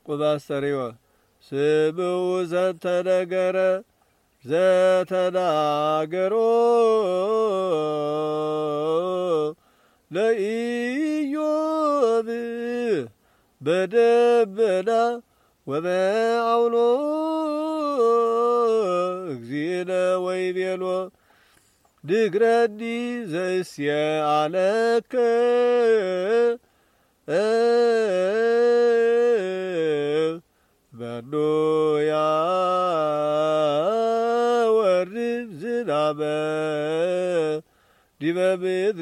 ቁባስተሪዮ ስብኡ ዘተነገረ ዘተናገሮ ለኢዮብ በደመና ወበአውሎ እግዚእነ ወይቤሎ ንግረኒ ዘእስየአለከ መኑ ያወርድ ዝናበ ዲበ ምድር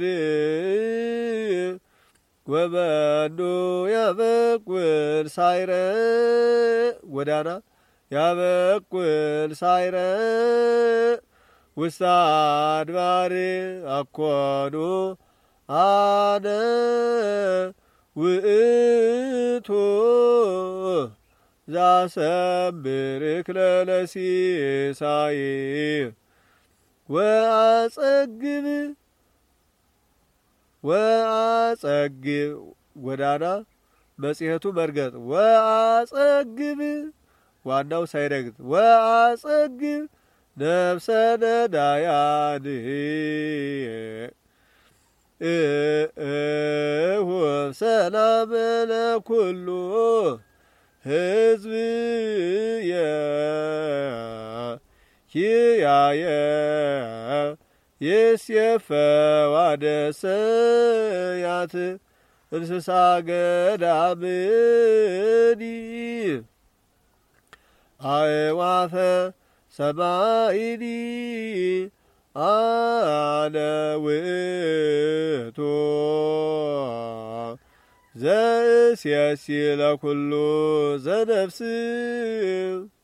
ወመኑ ያበቁል ሳይረ ጎዳና ያበቁል ሳይረ ውስተ አድባር አኮኑ አነ ውእቱ ዛሰምርክ ለለሲሳይ ወአጸግብ ጎዳና መጽሔቱ መርገጥ ወአጸግብ ዋናው ሳይረግጥ ወአጸግብ ነፍሰ ነዳያን እሁብ ሰላም ለኩሉ ሕዝብ ኪያየ ይሴፈዋ ደሰያት እንስሳ ገዳምኒ አዕዋፈ ሰማይኒ አነ ውእቱ ዘእስየሲ ለኩሉ ዘነፍስ